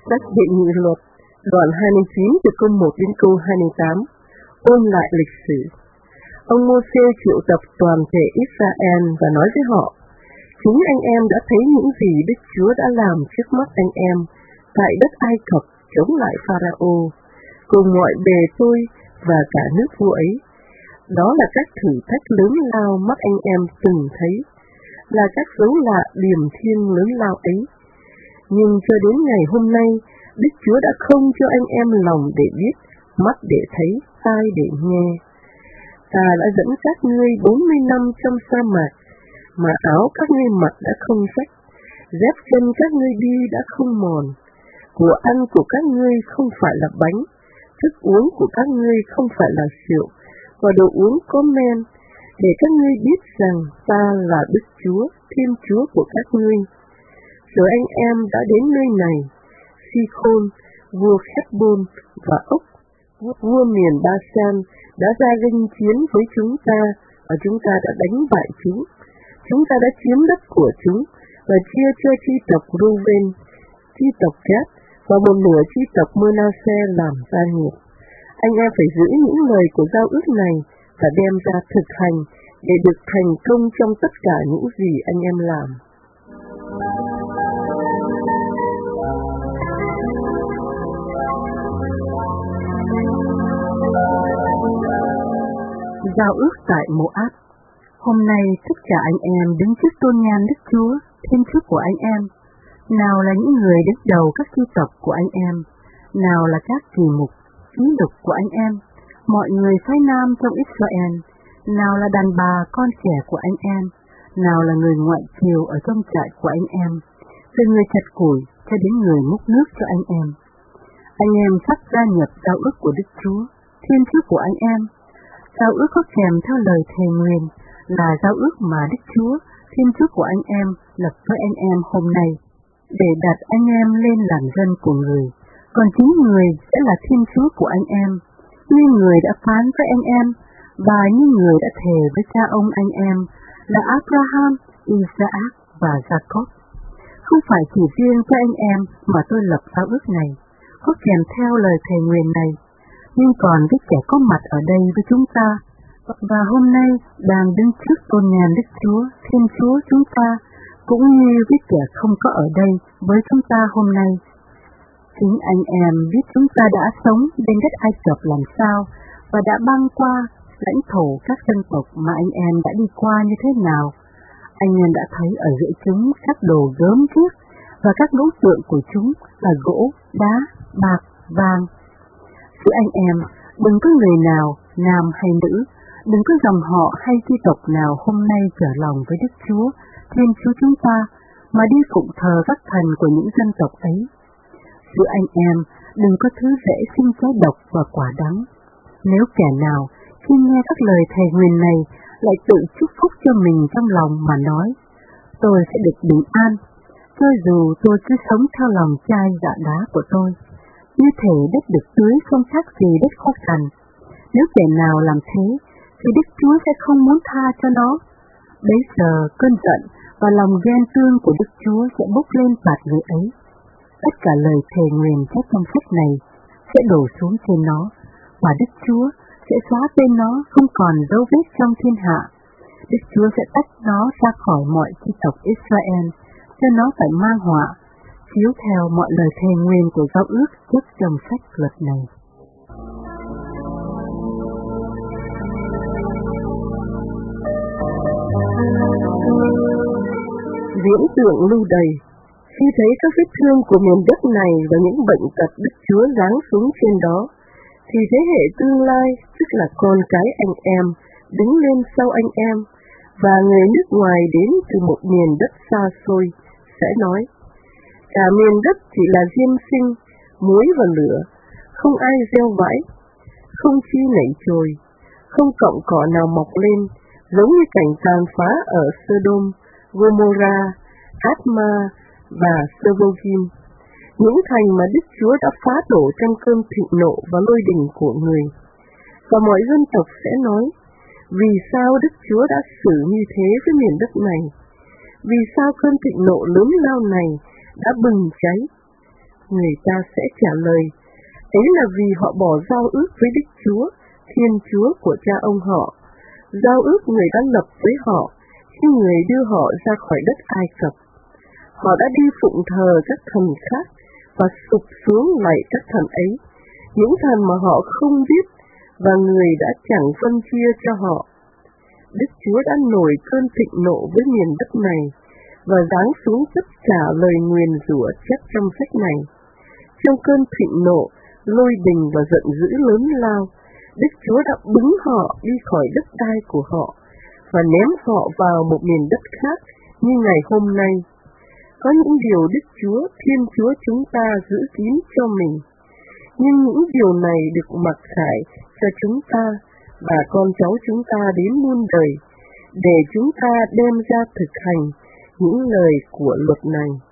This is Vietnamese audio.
Sách Đệ Nhị Luật, đoạn 29 từ câu 1 đến câu 28, ôn lại lịch sử. Ông Mô-sê triệu tập toàn thể Israel và nói với họ: Chính anh em đã thấy những gì Đức Chúa đã làm trước mắt anh em tại đất Ai Cập chống lại Pharaoh, cùng mọi bề tôi và cả nước vua ấy. Đó là các thử thách lớn lao mắt anh em từng thấy, là các dấu lạ điềm thiên lớn lao ấy. Nhưng cho đến ngày hôm nay, Đức Chúa đã không cho anh em lòng để biết, mắt để thấy, tai để nghe. Ta đã dẫn các ngươi 40 năm trong sa mạc, mà áo các ngươi mặc đã không rách, dép chân các ngươi đi đã không mòn. Của ăn của các ngươi không phải là bánh, thức uống của các ngươi không phải là rượu, và đồ uống có men, để các ngươi biết rằng ta là Đức Chúa, Thiên Chúa của các ngươi. Rồi anh em đã đến nơi này, Si-khôn, vua Hét-bôn và Ốc, vua miền Ba-san, đã ra nghênh chiến với chúng ta, và chúng ta đã đánh bại chúng. Chúng ta đã chiếm đất của chúng, và chia cho chi tộc Reuben, chi tộc Gad, và một nửa chi tộc Mơ-na-se làm gia nghiệp. Anh em phải giữ những lời của giao ước này, và đem ra thực hành, để được thành công trong tất cả những gì anh em làm. Giao ước tại Mô-áp. Hôm nay tất cả anh em đứng trước tôn nhan Đức Chúa, Thiên Chúa của anh em. Nào là những người đứng đầu các chi tộc của anh em, nào là các kỳ mục, chí lục của anh em, mọi người phái nam trong Israel, nào là đàn bà con trẻ của anh em, nào là người ngoại kiều ở trong trại của anh em, từ người chặt củi cho đến người múc nước cho anh em. Anh em sắp gia nhập giao ước của Đức Chúa, Thiên Chúa của anh em. Giao ước có kèm theo lời thề nguyền là giao ước mà Đức Chúa, Thiên Chúa của anh em lập với anh em hôm nay, để đặt anh em lên làm dân của người, còn chính người sẽ là Thiên Chúa của anh em, như người đã phán với anh em, và như người đã thề với cha ông anh em là Abraham, Isaac và Jacob. Không phải chỉ riêng với anh em mà tôi lập giao ước này, có kèm theo lời thề nguyền này, nhưng còn với kẻ có mặt ở đây với chúng ta, và hôm nay đang đứng trước tôn nhan Đức Chúa, Thiên Chúa chúng ta, cũng như với kẻ không có ở đây với chúng ta hôm nay. Chính anh em biết chúng ta đã sống trên đất Ai Cập làm sao, và đã băng qua lãnh thổ các dân tộc mà anh em đã đi qua như thế nào. Anh em đã thấy ở giữa chúng các đồ gớm ghiếc, và các ngũ tượng của chúng là gỗ, đá, bạc, vàng. Giữa anh em, đừng có người nào, nam hay nữ, đừng có dòng họ hay chi tộc nào hôm nay trở lòng với Đức Chúa, Thiên Chúa chúng ta, mà đi phụng thờ các thần của những dân tộc ấy. Giữa anh em, đừng có thứ dễ sinh trái độc và quả đắng. Nếu kẻ nào, khi nghe các lời thề nguyền này, lại tự chúc phúc cho mình trong lòng mà nói: tôi sẽ được bình an, cho dù tôi cứ sống theo lòng chai dạ đá của tôi. Như thể đất được tưới không khác gì đất khô cằn. Nếu kẻ nào làm thế, thì Đức Chúa sẽ không muốn tha cho nó. Bấy giờ cơn giận và lòng ghen tương của Đức Chúa sẽ bốc lên phạt người ấy. Tất cả lời thề nguyền chép trong sách này sẽ đổ xuống trên nó, và Đức Chúa sẽ xóa tên nó không còn dấu vết trong thiên hạ. Đức Chúa sẽ tách nó ra khỏi mọi chi tộc Israel, cho nó phải mang họa, chiếu theo mọi lời thề nguyền của giao ước chép trong sách luật này. Viễn tượng lưu đầy. Khi thấy các vết thương của miền đất này và những bệnh tật Đức Chúa giáng xuống trên đó, thì thế hệ tương lai, tức là con cái anh em, đứng lên sau anh em, và người nước ngoài đến từ một miền đất xa xôi, sẽ nói: cả miền đất chỉ là diêm sinh, muối và lửa, không ai gieo vãi, không chi nảy chồi, không cọng cỏ nào mọc lên, giống như cảnh tàn phá ở Sodom, Gomorrah, Adma và Seboim, những thành mà Đức Chúa đã phá đổ trong cơn thịnh nộ và lôi đình của người. Và mọi dân tộc sẽ nói: vì sao Đức Chúa đã xử như thế với miền đất này? Vì sao cơn thịnh nộ lớn lao này đã bừng cháy? Người ta sẽ trả lời, ấy là vì họ bỏ giao ước với Đức Chúa, Thiên Chúa của cha ông họ, giao ước Người đã lập với họ khi Người đưa họ ra khỏi đất Ai Cập. Họ đã đi phụng thờ các thần khác và sụp xuống lạy các thần ấy, những thần mà họ không biết và Người đã chẳng phân chia cho họ. Đức Chúa đã nổi cơn thịnh nộ với miền đất này và giáng xuống tất cả lời nguyền rủa chép trong sách này. Trong cơn thịnh nộ, lôi đình và giận dữ lớn lao, Đức Chúa đã bứng họ đi khỏi đất đai của họ và ném họ vào một miền đất khác như ngày hôm nay. Có những điều Đức Chúa, Thiên Chúa chúng ta giữ kín cho mình, nhưng những điều này được mặc khải cho chúng ta và con cháu chúng ta đến muôn đời, để chúng ta đem ra thực hành những lời của luật này.